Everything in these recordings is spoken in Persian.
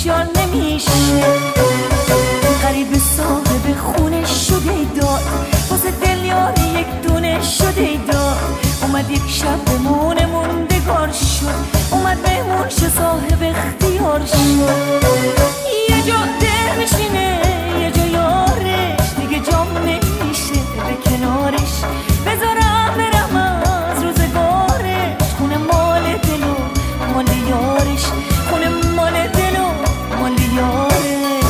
هوشیار نمیشه. غریب صاحب خونه شده داد، واسه دل یار یک دونه شده داد. اومد یک شب بمونه موندگار شد، اومد مهمون شه صاحب اختیار شد. یه جا دل میشینه یه جا یارش، دیگه جام نمیشه به کنارش. بذارم برم از روزگارش، خونه مال دل و مال یارش، خونه مال دل و مال یارش.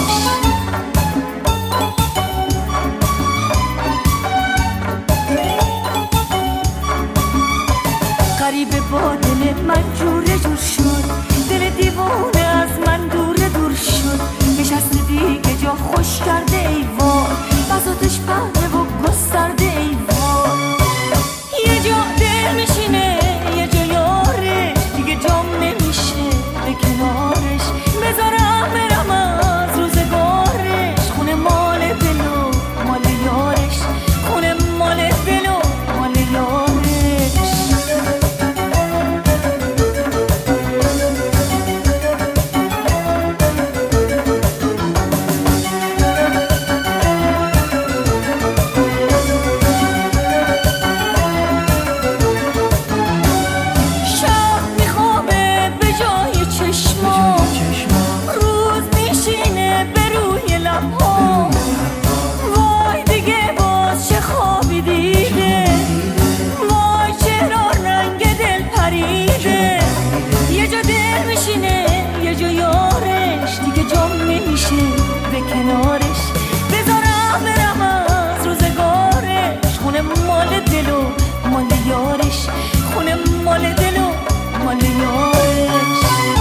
غریبه با دل من جوره جور شد، دل دیوونه از من دوره دور شد. نشسته دیگه جا خوش کرده ایوان، بساطش پهنه و گسترده ایوان. یه جا دل میشینه یه جا یارش، دیگه جام نمیشه به کنارش. بذارم برم از روزگارش، خونه مال دل و مال یارش، خونه مال دل و مال یارش. به کنارش بذارم برم از روزگارش، خونه مال دل و مال یارش، خونه مال دل و مال یارش.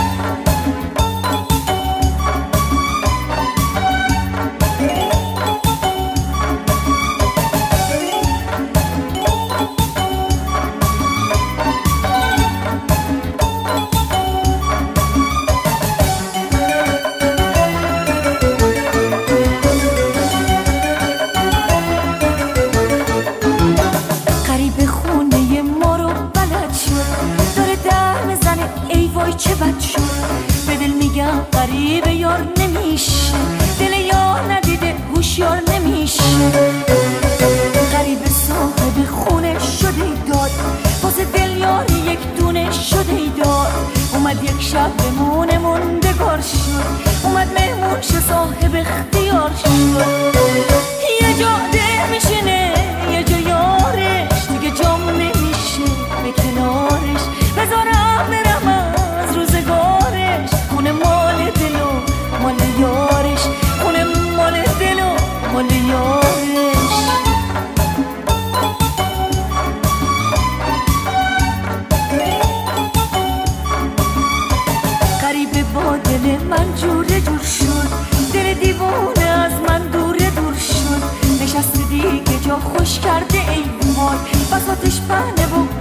چه بد شد به دل میگم غریب یار نمیشه، دل یار ندیده هوشیار نمیشه. غریب صاحب خونه شده داد، واسه دل یار یک دونه شده داد. اومد یک شب بمونه موندگار شد، اومد مهمون شه صاحب اختیار شد. یه جا دل میشینه یه جا یارش، دیگه جام نمیشه به کنارش. بذارم برم از روزگارش، خونه مال دل و مال یارش، خونه مال دل و مال یارش. غریبه با دل من جوره جور شد، دل دیوونه از من دوره دور شد. نشسته دیگه جا خوش کرده ایوان، بساطش پهنه و